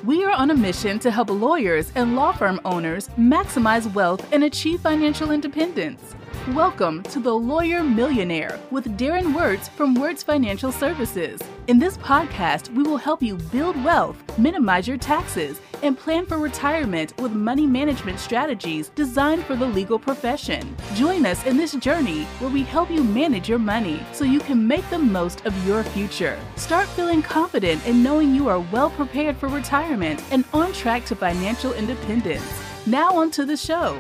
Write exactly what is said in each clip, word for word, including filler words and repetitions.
We are on a mission to help lawyers and law firm owners maximize wealth and achieve financial independence. Welcome to The Lawyer Millionaire with Darren Wirtz from Wirtz Financial Services. In this podcast, we will help you build wealth, minimize your taxes, and plan for retirement with money management strategies designed for the legal profession. Join us in this journey where we help you manage your money so you can make the most of your future. Start feeling confident in knowing you are well prepared for retirement and on track to financial independence. Now on to the show.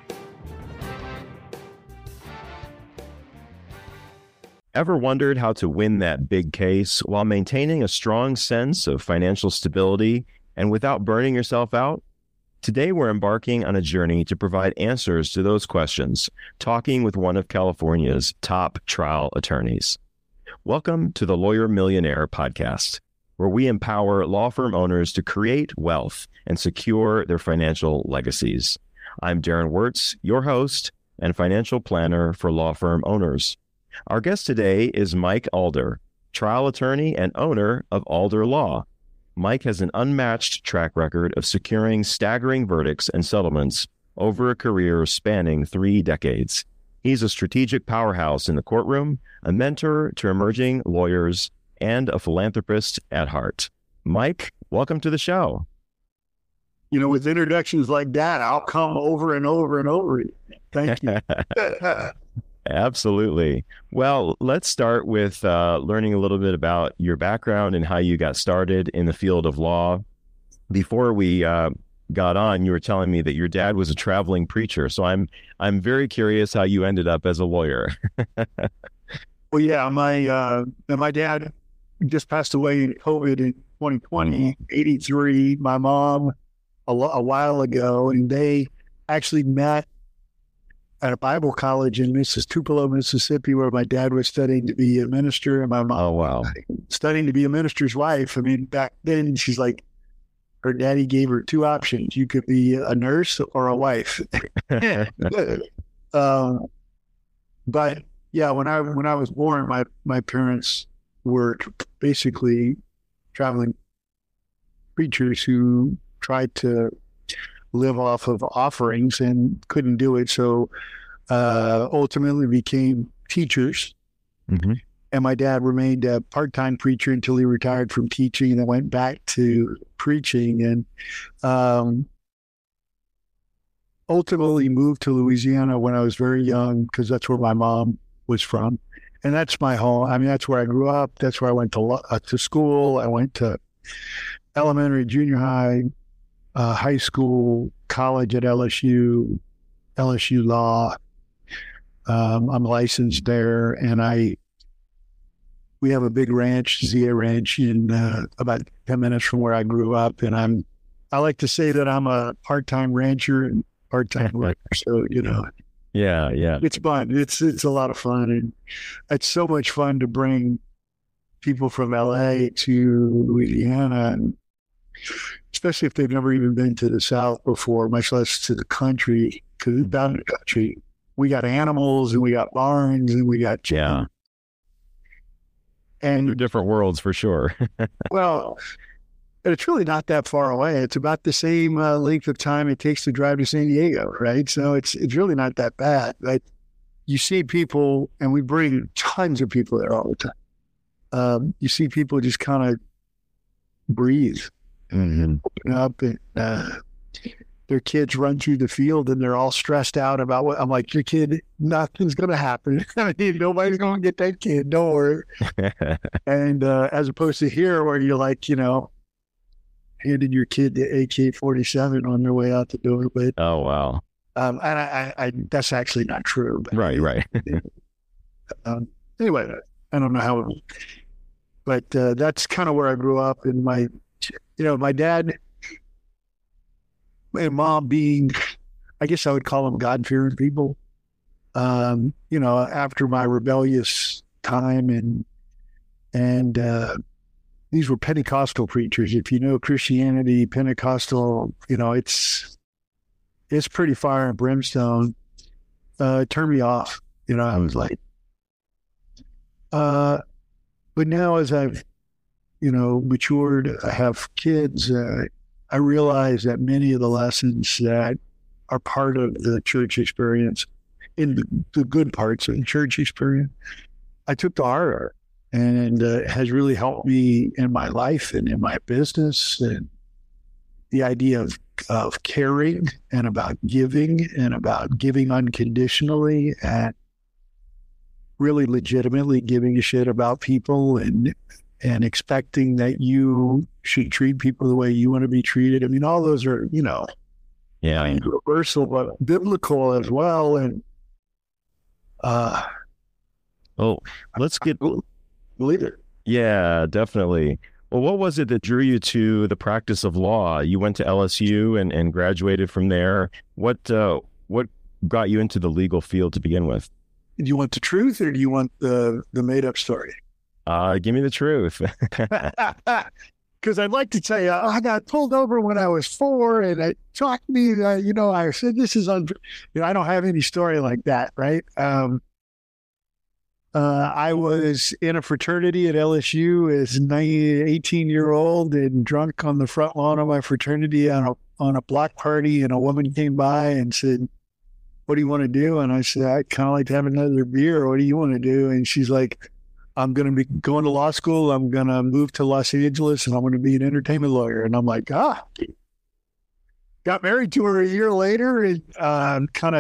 Ever wondered how to win that big case while maintaining a strong sense of financial stability and without burning yourself out? Today, we're embarking on a journey to provide answers to those questions, talking with one of California's top trial attorneys. Welcome to the Lawyer Millionaire podcast, where we empower law firm owners to create wealth and secure their financial legacies. I'm Darren Wirtz, your host and financial planner for law firm owners. Our guest today is Mike Alder, trial attorney and owner of Alder Law. Mike has an unmatched track record of securing staggering verdicts and settlements over a career spanning three decades. He's a strategic powerhouse in the courtroom, a mentor to emerging lawyers, and a philanthropist at heart. Mike, welcome to the show. You know, with introductions like that, I'll come over and over and over. Thank you. Absolutely. Well, let's start with uh, learning a little bit about your background and how you got started in the field of law. Before we uh, got on, you were telling me that your dad was a traveling preacher. So I'm I'm very curious how you ended up as a lawyer. Well, yeah, my uh, my dad just passed away in COVID in twenty twenty, eighty-three. My mom a, lo- a while ago, and they actually met at a Bible college in Missis Tupelo, Mississippi, where my dad was studying to be a minister, and my mom oh, wow. studying to be a minister's wife. I mean, back then, she's like, her daddy gave her two options. You could be a nurse or a wife. um, but yeah, when I when I was born, my, my parents were basically traveling preachers who tried to live off of offerings and couldn't do it. So uh, ultimately became teachers. Mm-hmm. And my dad remained a part-time preacher until he retired from teaching and then went back to preaching. And um, ultimately moved to Louisiana when I was very young because that's where my mom was from. And that's my home. I mean, that's where I grew up. That's where I went to, uh, to school. I went to elementary, junior high, Uh, high school, college at L S U, L S U Law. Um, I'm licensed there, and I we have a big ranch, Zia Ranch, in uh, about ten minutes from where I grew up. And I'm I like to say that I'm a part-time rancher and part-time writer. So you know, yeah, yeah, it's fun. It's it's a lot of fun, and it's so much fun to bring people from L A to Louisiana. And especially if they've never even been to the South before, much less to the country, because down in the country, we got animals and we got barns and we got chickens. Yeah. And they're different worlds for sure. Well, but it's really not that far away. It's about the same uh, length of time it takes to drive to San Diego, right? So it's it's really not that bad. But you see people, and we bring tons of people there all the time. Um, you see people just kind of breathe. Mm-hmm. Open up and uh, their kids run through the field and they're all stressed out about what I'm like, your kid, nothing's going to happen. I mean, nobody's going to get that kid. Don't worry. And uh, as opposed to here where you're like, you know, handed your kid the A K forty-seven on their way out the door. But, oh, wow. Um, and I, I, I, that's actually not true. But, right, right. um, anyway, I don't know how, it, but uh, that's kind of where I grew up. And my, you know, my dad and mom being, I guess I would call them God-fearing people. Um, you know, after my rebellious time, and and uh, these were Pentecostal preachers. If you know Christianity, Pentecostal, you know, it's it's pretty fire and brimstone. Uh, it turned me off. You know, I was like, uh, but now as I've, you know, matured, I have kids, uh, I realized that many of the lessons that are part of the church experience, in the, the good parts of the church experience, I took to heart, and uh, has really helped me in my life and in my business. And the idea of, of caring and about giving and about giving unconditionally and really legitimately giving a shit about people and and expecting that you should treat people the way you want to be treated. I mean, all those are, you know, yeah, universal, but biblical as well. And uh, oh, let's get believe it. Yeah, definitely. Well, what was it that drew you to the practice of law? You went to L S U and, and graduated from there. What uh, what got you into the legal field to begin with? Do you want the truth or do you want the the made up story? Uh, give me the truth. Because I'd like to tell you, I got pulled over when I was four, and it shocked me. Uh, you know, I said, "This is un." You know, I don't have any story like that, right? Um, uh, I was in a fraternity at L S U as an eighteen-year-old and drunk on the front lawn of my fraternity on a on a block party, and a woman came by and said, "What do you want to do?" And I said, "I'd kind of like to have another beer. What do you want to do?" And she's like, "I'm going to be going to law school. I'm going to move to Los Angeles, and I'm going to be an entertainment lawyer." And I'm like, ah, got married to her a year later, and uh, kind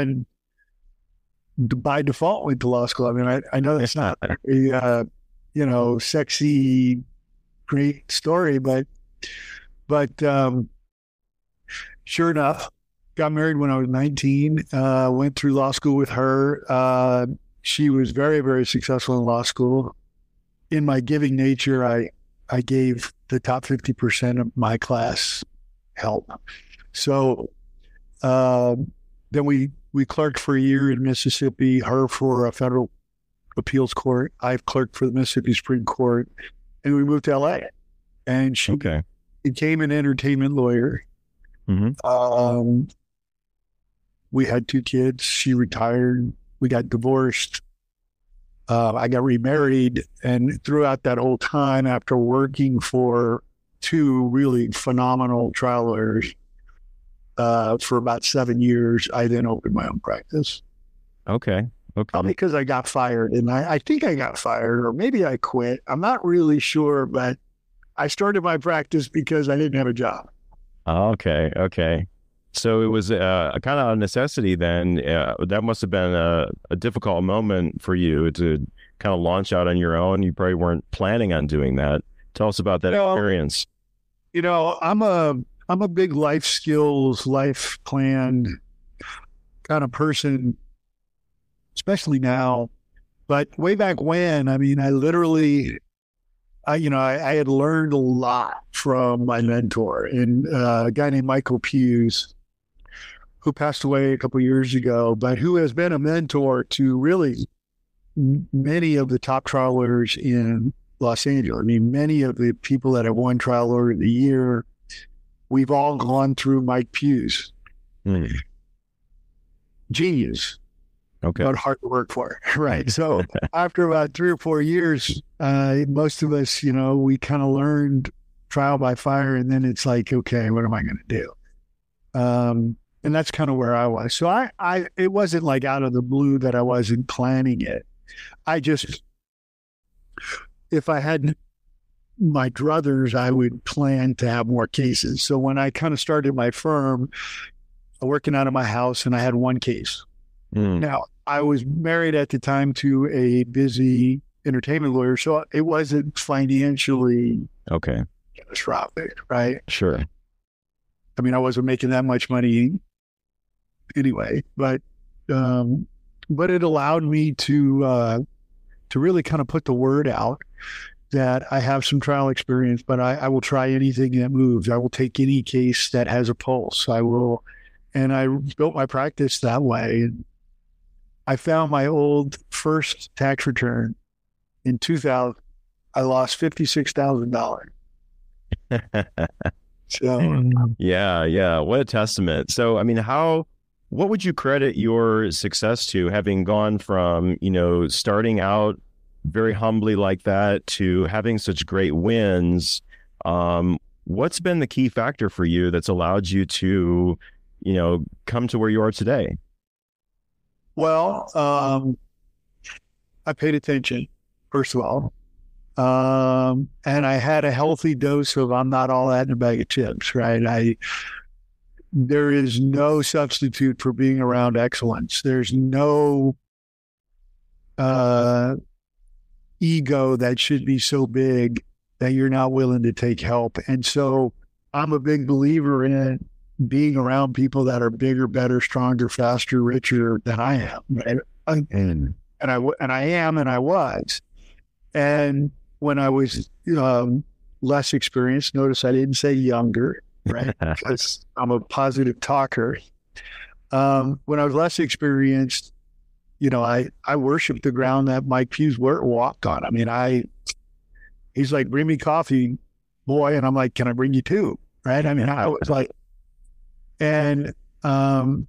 of by default went to law school. I mean, I, I know that's not a, uh, you know, sexy, great story, but, but um, sure enough, got married when I was nineteen, uh, went through law school with her. Uh, she was very, very successful in law school. In my giving nature, I I gave the top fifty percent of my class help. So uh, then we, we clerked for a year in Mississippi, her for a federal appeals court. I've clerked for the Mississippi Supreme Court. And we moved to L A. And she okay. became an entertainment lawyer. Mm-hmm. Um, we had two kids. She retired. We got divorced. Uh, I got remarried, and throughout that whole time, after working for two really phenomenal trial lawyers uh, for about seven years, I then opened my own practice. Okay. Okay. Probably because I got fired, and I, I think I got fired, or maybe I quit. I'm not really sure, but I started my practice because I didn't have a job. Okay. Okay. So it was uh, a kind of a necessity then. Uh, that must have been a, a difficult moment for you to kind of launch out on your own. You probably weren't planning on doing that. Tell us about that you know, experience. You know, I'm a I'm a big life skills, life plan kind of person, especially now. But way back when, I mean, I literally, I you know, I, I had learned a lot from my mentor, and uh, a guy named Michael Hughes, who passed away a couple of years ago, but who has been a mentor to really many of the top trial lawyers in Los Angeles. I mean, many of the people that have won Trial Lawyer of the Year, we've all gone through Mike Hughes. Mm. Genius. Okay. But hard to work for. Right. So after about three or four years, uh, most of us, you know, we kind of learned trial by fire, and then it's like, okay, what am I going to do? Um, And that's kind of where I was. So I, I, it wasn't like out of the blue that I wasn't planning it. I just, if I had my druthers, I would plan to have more cases. So when I kind of started my firm, working out of my house, and I had one case. Mm. Now, I was married at the time to a busy entertainment lawyer, so it wasn't financially okay catastrophic, right? Sure. I mean, I wasn't making that much money anyway, but um, but it allowed me to uh, to really kind of put the word out that I have some trial experience, but I, I will try anything that moves. I will take any case that has a pulse. I will, and I built my practice that way. And I found my old first tax return in two thousand. I lost fifty-six thousand dollars. So yeah, yeah. What a testament. So, I mean, how, what would you credit your success to, having gone from, you know, starting out very humbly like that to having such great wins? Um, What's been the key factor for you that's allowed you to, you know, come to where you are today? Well, um, I paid attention, first of all. Um, and I had a healthy dose of I'm not all that in a bag of chips, right? I, there is no substitute for being around excellence. There's no uh, ego that should be so big that you're not willing to take help. And so I'm a big believer in being around people that are bigger, better, stronger, faster, richer than I am. Right? And, and I and I am, and I was. And when I was um, less experienced, notice I didn't say younger, right? Because I'm a positive talker. Um, when I was less experienced, you know, I I worshiped the ground that Mike Hughes walked on. I mean, I. He's like, bring me coffee, boy. And I'm like, can I bring you two? Right. I mean, I was like, and, um,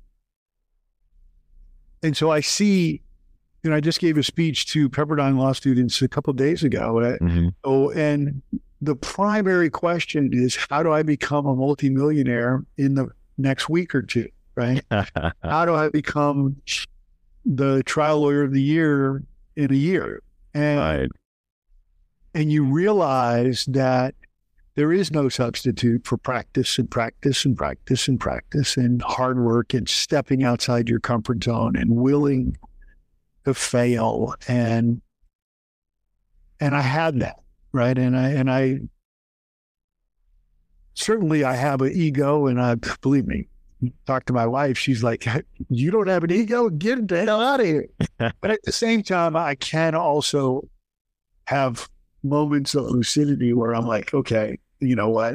and so I see, you know, I just gave a speech to Pepperdine law students a couple of days ago. Mm-hmm. Oh, and the primary question is, how do I become a multimillionaire in the next week or two? Right. How do I become the trial lawyer of the year in a year? And, right. And you realize that there is no substitute for practice and practice and practice and practice and hard work and stepping outside your comfort zone and willing to fail. And and I had that, right? And I and I certainly I have an ego, and I believe me, talk to my wife, she's like, you don't have an ego? Get the hell out of here. But at the same time, I can also have moments of lucidity where I'm like, okay, you know what?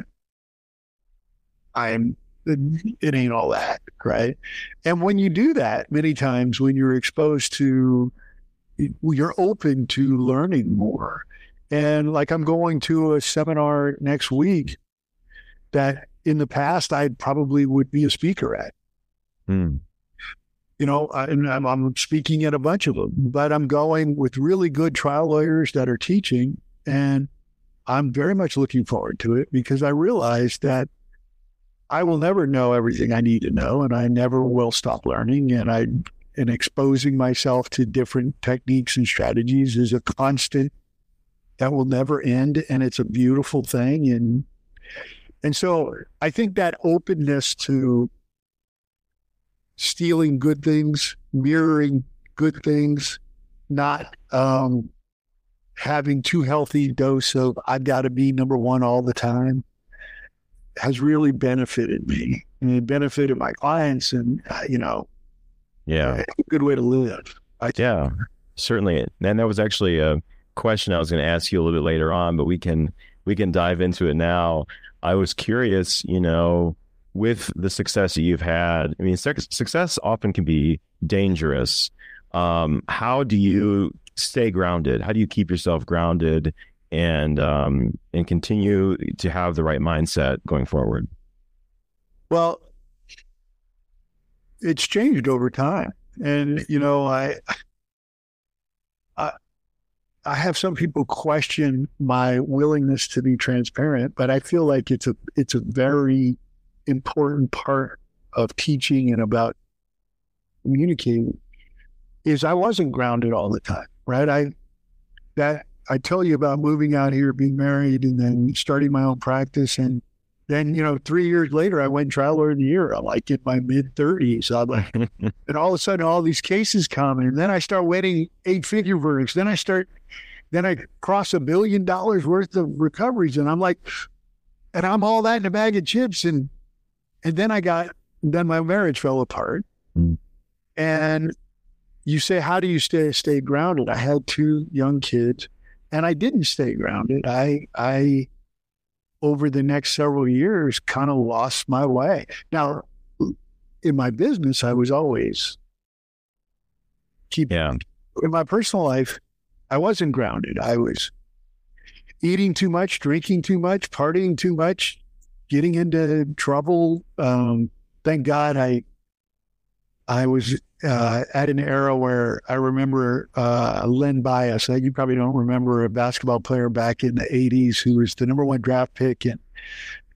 I'm, it ain't all that, right? And when you do that, many times when you're exposed to, you're open to learning more. And like I'm going to a seminar next week that in the past I probably would be a speaker at. Mm. You know, I, and I'm, I'm speaking at a bunch of them, but I'm going with really good trial lawyers that are teaching. And I'm very much looking forward to it because I realize that I will never know everything I need to know, and I never will stop learning. And I, and exposing myself to different techniques and strategies is a constant that will never end, and it's a beautiful thing. And and so I think that openness to stealing good things, mirroring good things, not um, having too healthy dose of I've got to be number one all the time has really benefited me, and it benefited my clients, and uh, you know, yeah, it's a good way to live. I yeah, certainly. And that was actually a question I was going to ask you a little bit later on, but we can we can dive into it now. I was curious, you know, with the success that you've had. I mean, success often can be dangerous. Um, how do you stay grounded? How do you keep yourself grounded and um, and continue to have the right mindset going forward? Well, it's changed over time, and you know, I, I, I have some people question my willingness to be transparent, but I feel like it's a it's a very important part of teaching and about communicating. Is I wasn't grounded all the time, right? I that I tell you about moving out here, being married, and then starting my own practice, and then you know, three years later, I went trial lawyer of the year. I'm like in my mid thirties. I'm like, and all of a sudden, all these cases come, and then I start winning eight figure verdicts. Then I start, then I cross a billion dollars worth of recoveries, and I'm like, and I'm all that in a bag of chips, and and then I got, then my marriage fell apart, mm. and you say, how do you stay stay grounded? I had two young kids, and I didn't stay grounded. I I over the next several years kind of lost my way. Now, in my business, I was always keeping. Yeah. In my personal life, I wasn't grounded. I was eating too much, drinking too much, partying too much, getting into trouble. Um, thank God I I was uh, at an era where I remember uh, Len Bias. You probably don't remember a basketball player back in the eighties who was the number one draft pick in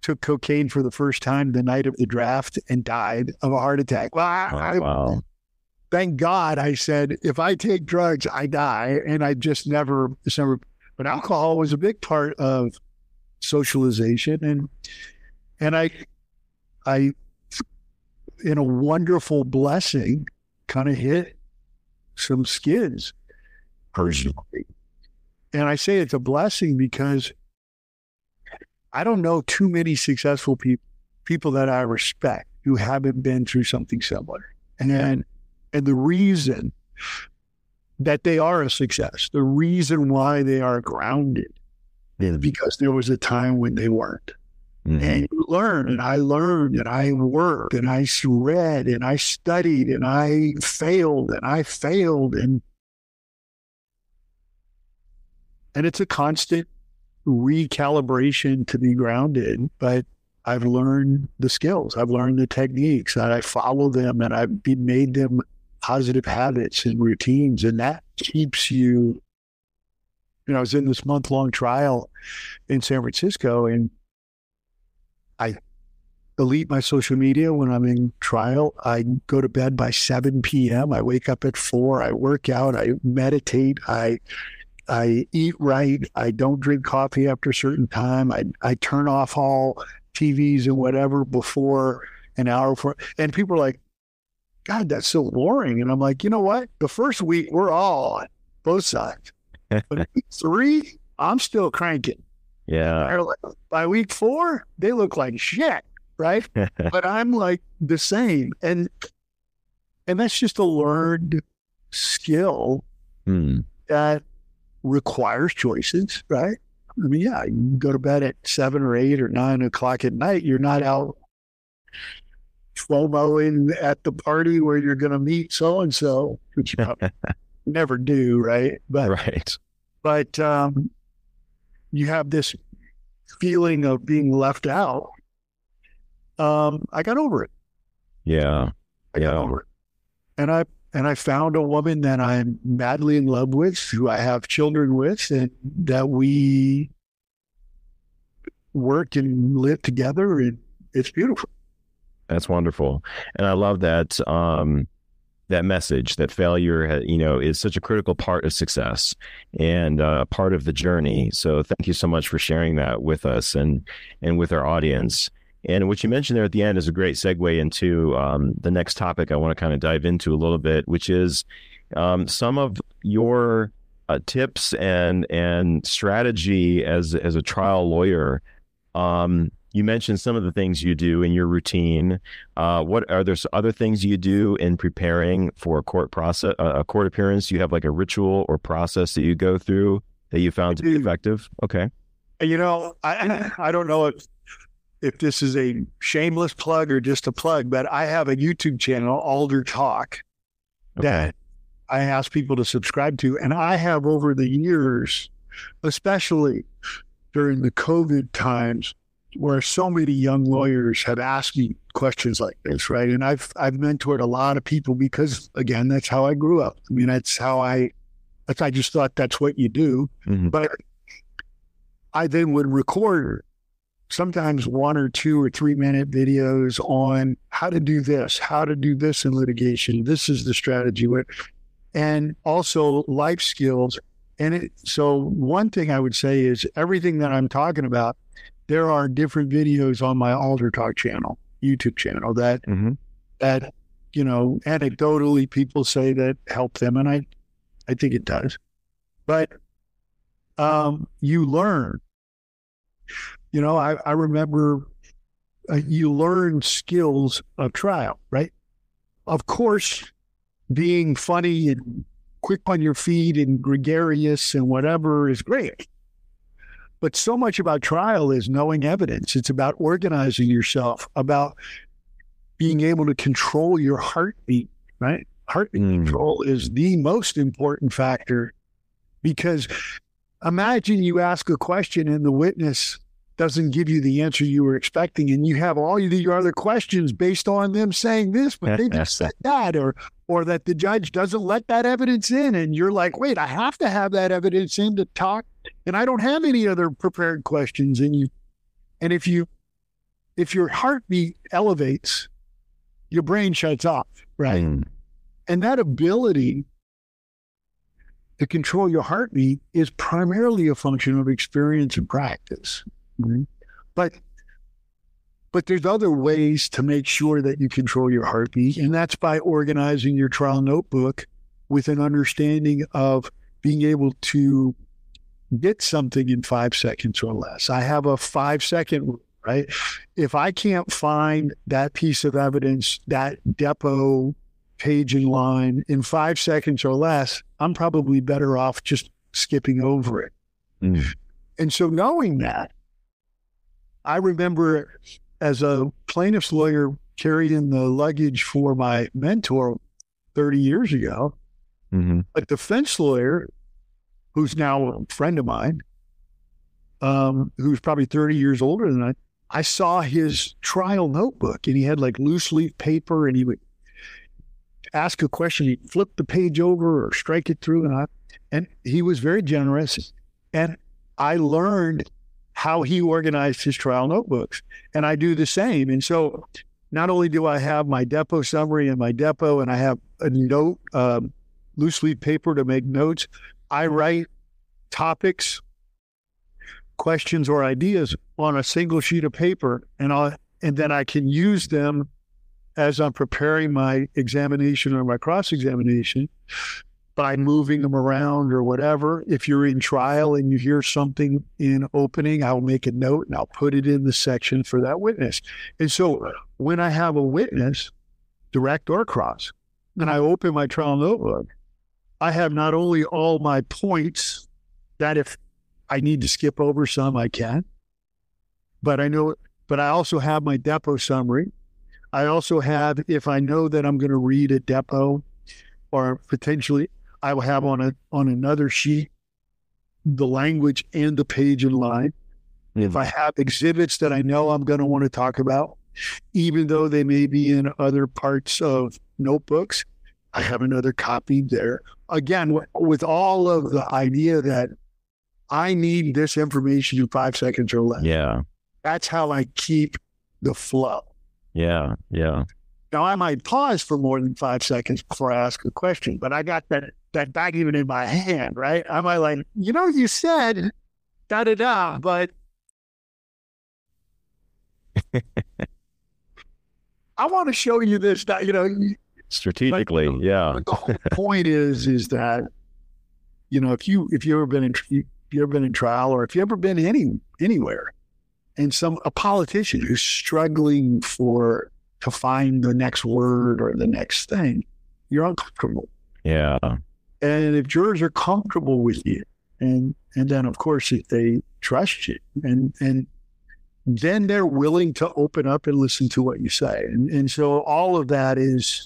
took cocaine for the first time the night of the draft and died of a heart attack. Well, I, Oh, I, wow. thank God I said, if I take drugs, I die. And I just never, just never, but alcohol was a big part of socialization. And, and I, I, in a wonderful blessing, kind of hit some skids personally. And I say it's a blessing because I don't know too many successful people, people that I respect who haven't been through something similar. And, and the reason that they are a success, the reason why they are grounded is because there was a time when they weren't. Mm-hmm. And you learn, and I learned, and I worked, and I read, and I studied, and I failed, and I failed, and and it's a constant recalibration to be grounded. But I've learned the skills, I've learned the techniques, and I follow them, and I've made them positive habits and routines, and that keeps you. You know, I was in this month-long trial in San Francisco, and I delete my social media when I'm in trial. I go to bed by seven p.m. I wake up at four. I work out. I meditate. I I eat right. I don't drink coffee after a certain time. I I turn off all T Vs and whatever before an hour before. And people are like, God, that's so boring. And I'm like, you know what? The first week, we're all on, both sides. But week three, I'm still cranking. Yeah. By week four, they look like shit, right? But I'm like the same. And and that's just a learned skill hmm. that requires choices, right? I mean, yeah, you go to bed at seven or eight or nine o'clock at night. You're not out FOMOing at the party where you're going to meet so-and-so, which you probably never do, right? But, right. But um, you have this feeling of being left out. Um, I got over it. Yeah. I got yeah. over it. And I and I found a woman that I'm madly in love with, who I have children with, and that we work and live together, and it's beautiful. That's wonderful. And I love that um, that message that failure, you know, is such a critical part of success and a uh, part of the journey. So thank you so much for sharing that with us and and with our audience. And what you mentioned there at the end is a great segue into um, the next topic I want to kind of dive into a little bit, which is um, some of your uh, tips and and strategy as as a trial lawyer. Um, You mentioned some of the things you do in your routine. Uh, what are there other things you do in preparing for a court process, uh, a court appearance? You have like a ritual or process that you go through that you found to be effective? Okay. You know, I I don't know if if this is a shameless plug or just a plug, but I have a YouTube channel, Alder Talk, okay. that I ask people to subscribe to, and I have over the years, especially during the COVID times, where so many young lawyers have asked me questions like this, right? And I've I've mentored a lot of people because, again, that's how I grew up. I mean, that's how I, that's, I just thought that's what you do. Mm-hmm. But I then would record sometimes one or two or three minute videos on how to do this, how to do this in litigation. This is the strategy. And also life skills. And it, so one thing I would say is everything that I'm talking about, there are different videos on my Alder Talk channel, YouTube channel that, mm-hmm. that, you know, anecdotally people say that help them. And I, I think it does, but, um, you learn, you know, I, I remember uh, you learn skills of trial, right? Of course, being funny and quick on your feet and gregarious and whatever is great. But so much about trial is knowing evidence. It's about organizing yourself, about being able to control your heartbeat, right? Heartbeat mm. control is the most important factor, because imagine you ask a question and the witness doesn't give you the answer you were expecting, and you have all your other questions based on them saying this, but they just said that, or or that the judge doesn't let that evidence in, and you're like, wait, I have to have that evidence in to talk, and I don't have any other prepared questions. And you, and if you if your heartbeat elevates, your brain shuts off, right? Mm. And that ability to control your heartbeat is primarily a function of experience and practice. Mm-hmm. But but there's other ways to make sure that you control your heartbeat, and that's by organizing your trial notebook with an understanding of being able to get something in five seconds or less. I have a five second rule, right? If I can't find that piece of evidence, that depot page and line in five seconds or less, I'm probably better off just skipping over it. Mm. And so knowing that, I remember as a plaintiff's lawyer carrying the luggage for my mentor thirty years ago, mm-hmm. a defense lawyer who's now a friend of mine, um, who's probably thirty years older than I, I saw his trial notebook, and he had like loose leaf paper, and he would ask a question, he'd flip the page over or strike it through, and I, and he was very generous. And I learned how he organized his trial notebooks, and I do the same. And so not only do I have my depot summary and my depot, and I have a note, um, loose leaf paper to make notes, I write topics, questions, or ideas on a single sheet of paper, and I and then I can use them as I'm preparing my examination or my cross-examination by moving them around or whatever. If you're in trial and you hear something in opening, I'll make a note and I'll put it in the section for that witness. And so when I have a witness, direct or cross, and I open my trial notebook, I have not only all my points that if I need to skip over some, I can, but I know, but I also have my depot summary. I also have, if I know that I'm going to read a depot, or potentially I will have on a on another sheet the language and the page and line. Mm-hmm. If I have exhibits that I know I'm going to want to talk about, even though they may be in other parts of notebooks, I have another copy there. Again, with all of the idea that I need this information in five seconds or less. Yeah. That's how I keep the flow. Yeah, yeah. Now, I might pause for more than five seconds before I ask a question, but I got that that document in my hand, right? I might like, you know, you said da-da-da, but I want to show you this, you know. Strategically, but, yeah. But the whole point is, is that, you know, if you if you ever been in if you ever been in trial, or if you ever been any anywhere, and some a politician who's struggling for to find the next word or the next thing, you're uncomfortable. Yeah. And if jurors are comfortable with you, and and then of course if they trust you, and and then they're willing to open up and listen to what you say. And and so all of that is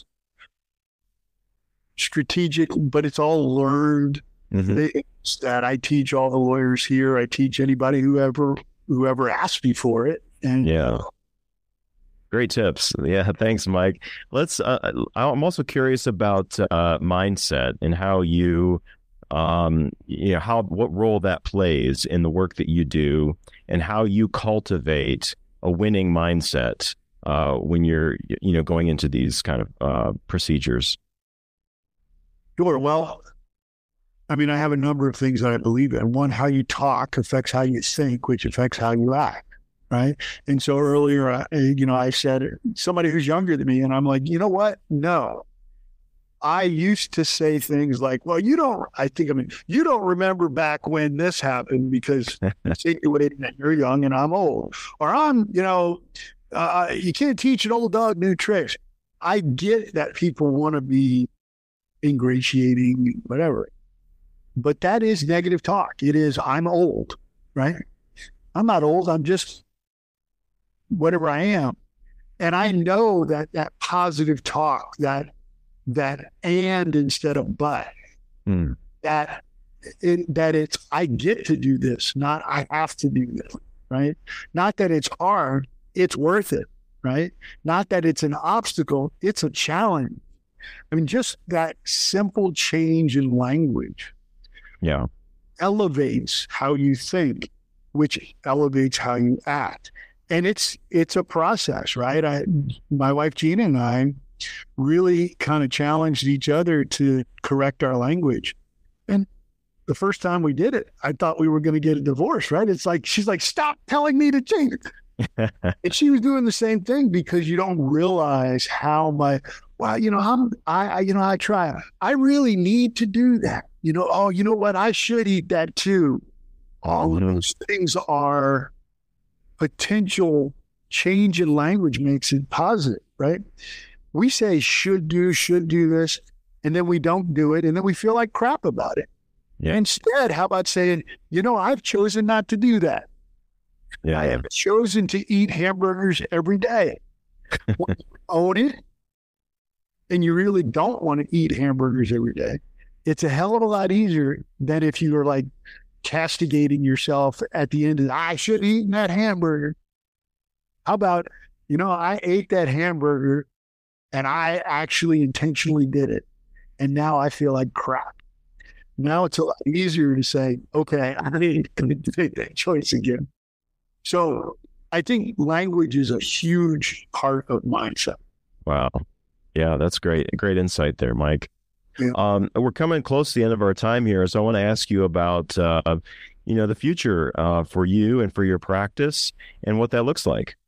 strategic, but it's all learned. Mm-hmm. Things that I teach all the lawyers here. I teach anybody who ever whoever asked me for it. And yeah. Great tips. Yeah. Thanks, Mike. Let's, uh, I'm also curious about uh, mindset and how you, um, you know, how, what role that plays in the work that you do, and how you cultivate a winning mindset uh, when you're, you know, going into these kind of uh, procedures. Sure. Well, I mean, I have a number of things that I believe in. One, how you talk affects how you think, which affects how you act, right? And so earlier, I, you know, I said somebody who's younger than me, and I'm like, you know what? No. I used to say things like, well, you don't, I think, I mean, you don't remember back when this happened because insinuating that you're young and I'm old. Or I'm, you know, uh, you can't teach an old dog new tricks. I get that people want to be ingratiating, whatever. But that is negative talk. It is, I'm old, right? I'm not old. I'm just whatever I am. And I know that that positive talk, that that and instead of but, mm. that it, that it's, I get to do this, not I have to do this, right? Not that it's hard, it's worth it, right? Not that it's an obstacle, it's a challenge. I mean, just that simple change in language. Yeah. Elevates how you think, which elevates how you act. and it's it's a process, right? I, my wife Gina and I really kind of challenged each other to correct our language. And the first time we did it, I thought we were going to get a divorce, right? It's like, she's like, stop telling me to change it. And she was doing the same thing, because you don't realize how my, well, you know, I'm, I, I, you know, I try, I really need to do that. You know, oh, you know what? I should eat that too. All of those things are potential change in language makes it positive, right? We say should do, should do this, and then we don't do it, and then we feel like crap about it. Yeah. Instead, how about saying, you know, I've chosen not to do that. Yeah. I have chosen to eat hamburgers every day. Own it. And you really don't want to eat hamburgers every day. It's a hell of a lot easier than if you were like castigating yourself at the end of, I should have eaten that hamburger. How about, you know, I ate that hamburger and I actually intentionally did it. And now I feel like crap. Now it's a lot easier to say, okay, I need to make that choice again. So I think language is a huge part of mindset. Wow. Yeah, that's great. Great insight there, Mike. Yeah. Um, we're coming close to the end of our time here. So I want to ask you about, uh, you know, the future uh, for you and for your practice and what that looks like.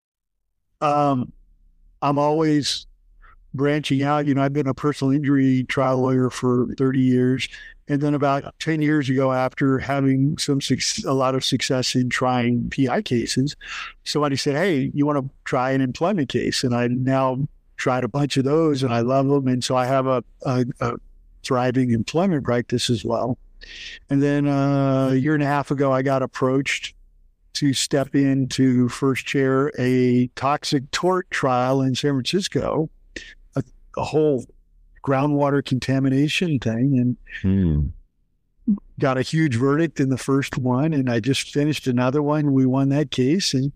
Um, I'm always branching out. You know, I've been a personal injury trial lawyer for thirty years. And then about ten years ago, after having some a lot of success in trying P I cases, somebody said, hey, you want to try an employment case? And I now tried a bunch of those and I love them. And so I have a, a, a thriving employment practice as well. And then uh, a year and a half ago, I got approached to step in to first chair a toxic tort trial in San Francisco, a, a whole groundwater contamination thing, and hmm. got a huge verdict in the first one. And I just finished another one. We won that case. And,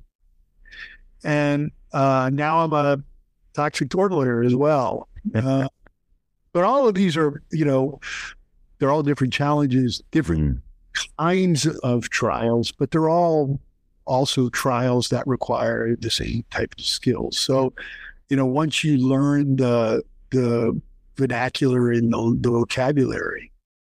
and uh, now I'm a toxic tort lawyer as well. Uh, but all of these are, you know, they're all different challenges, different hmm. kinds of trials, but they're all also trials that require the same type of skills. So, you know, once you learn the, the vernacular and the, the vocabulary,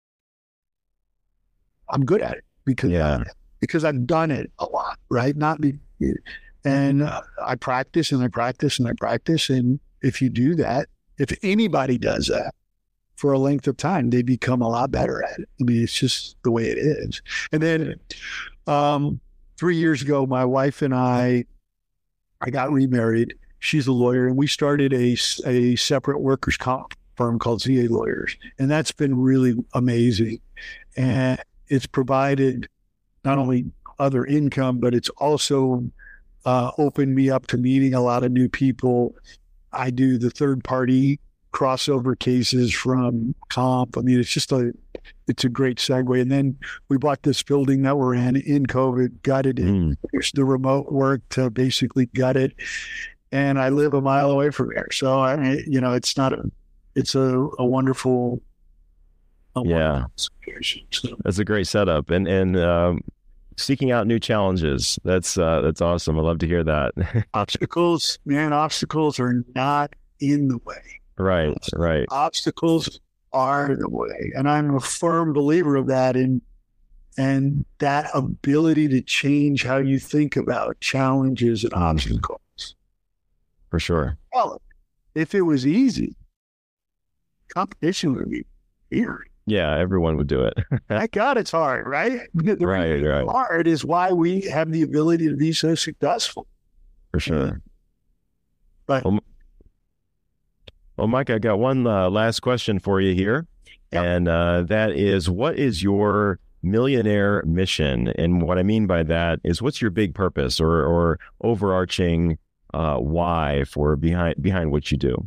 I'm good at it because, yeah. because I've done it a lot, right? Not be, and uh, I practice and I practice and I practice. And if you do that, if anybody does that for a length of time, they become a lot better at it. I mean, it's just the way it is. And then, um, Three years ago, my wife and I, I got remarried. She's a lawyer, and we started a, a separate workers' comp firm called Z A Lawyers. And that's been really amazing. And it's provided not only other income, but it's also uh, opened me up to meeting a lot of new people. I do the third-party crossover cases from comp. I mean, it's just a, it's a great segue. And then we bought this building that we're in, in COVID, gutted it. Mm. There's the remote work to basically gut it. And I live a mile away from there. So, I, you know, it's not a, it's a, a wonderful, a yeah, wonderful situation. So. That's a great setup. And, and, um, seeking out new challenges. That's, uh, that's awesome. I love to hear that. Obstacles, man, obstacles are not in the way. Right, right. Obstacles are the way. And I'm a firm believer of that. And, and that ability to change how you think about challenges and obstacles. For sure. Well, if it was easy, competition would be weird. Yeah, everyone would do it. Thank God it's hard, right? The right, right. Hard is why we have the ability to be so successful. For sure. But well, Well, Mike, I got one uh, last question for you here. Yep. And uh, that is, what is your millionaire mission? And what I mean by that is, what's your big purpose or, or overarching uh, why for behind behind what you do?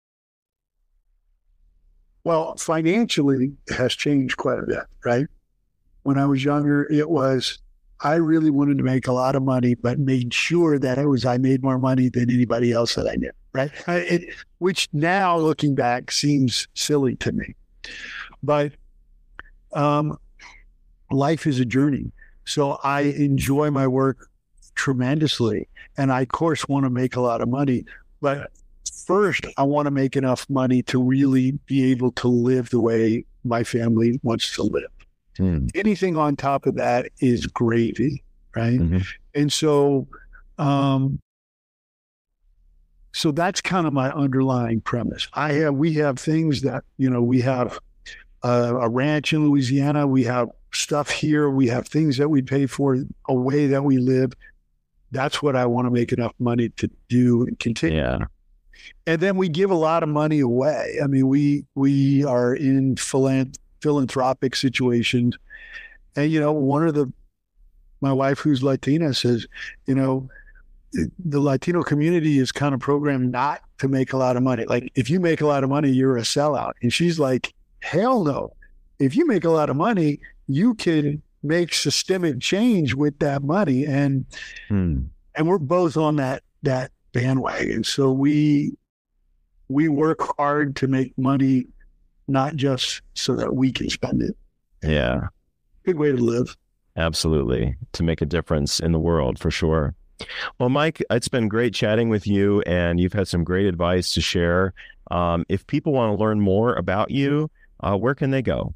Well, financially, it has changed quite a bit, right? When I was younger, it was, I really wanted to make a lot of money, but made sure that it was, I made more money than anybody else that I knew. Right. It, which now looking back seems silly to me, but um, life is a journey. So I enjoy my work tremendously. And I, of course, want to make a lot of money. But first, I want to make enough money to really be able to live the way my family wants to live. Mm. Anything on top of that is gravy, right? Mm-hmm. And so, um, so that's kind of my underlying premise. I have, we have things that, you know, we have uh, a ranch in Louisiana. We have stuff here. We have things that we pay for, a way that we live. That's what I want to make enough money to do and continue. Yeah. And then we give a lot of money away. I mean, we we are in philanth- philanthropic situations. And, you know, one of the, my wife who's Latina says, you know, the Latino community is kind of programmed not to make a lot of money. Like, if you make a lot of money, you're a sellout. And she's like, hell no. If you make a lot of money, you can make systemic change with that money. And hmm. and we're both on that that bandwagon. So we we work hard to make money, not just so that we can spend it. Yeah. Good way to live. Absolutely. To make a difference in the world, for sure. Well, Mike, it's been great chatting with you, and you've had some great advice to share. Um, if people want to learn more about you, uh, where can they go?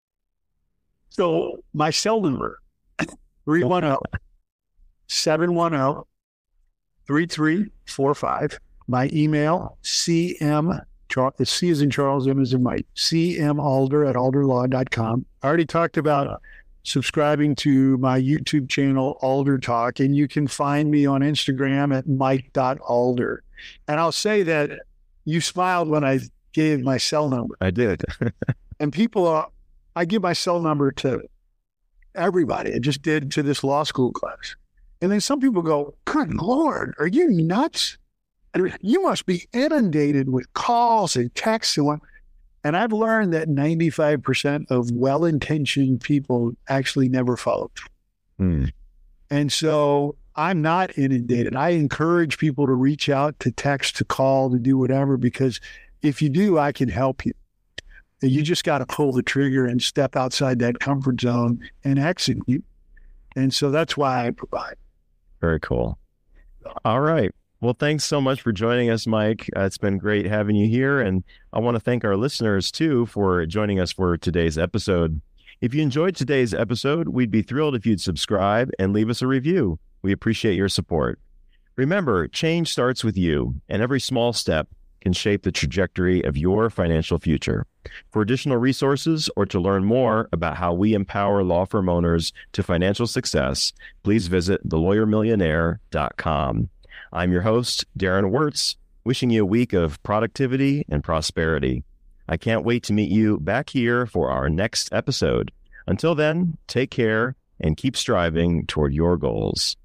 So my cell number, three one zero, seven one zero, three three four five. My email, cm, C as in Charles, M as in Mike, cmalder at alderlaw dot com. I already talked about subscribing to my YouTube channel, Alder Talk, and you can find me on Instagram at mike dot alder. And I'll say that you smiled when I gave my cell number. I did. And people are, I give my cell number to everybody. I just did to this law school class. And then some people go, good Lord, are you nuts? You must be inundated with calls and texts and what. And I've learned that ninety-five percent of well-intentioned people actually never follow through. Mm. And so I'm not inundated. I encourage people to reach out, to text, to call, to do whatever, because if you do, I can help you. You just got to pull the trigger and step outside that comfort zone and execute. And so that's why I provide. Very cool. All right. Well, thanks so much for joining us, Mike. Uh, it's been great having you here. And I want to thank our listeners, too, for joining us for today's episode. If you enjoyed today's episode, we'd be thrilled if you'd subscribe and leave us a review. We appreciate your support. Remember, change starts with you, and every small step can shape the trajectory of your financial future. For additional resources or to learn more about how we empower law firm owners to financial success, please visit the lawyer millionaire dot com. I'm your host, Darren Wirtz, wishing you a week of productivity and prosperity. I can't wait to meet you back here for our next episode. Until then, take care and keep striving toward your goals.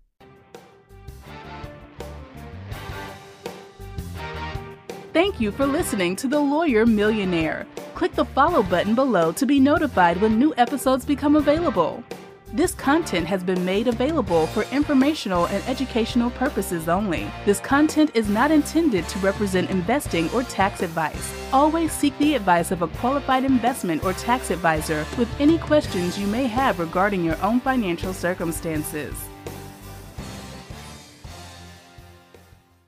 Thank you for listening to The Lawyer Millionaire. Click the follow button below to be notified when new episodes become available. This content has been made available for informational and educational purposes only. This content is not intended to represent investing or tax advice. Always seek the advice of a qualified investment or tax advisor with any questions you may have regarding your own financial circumstances.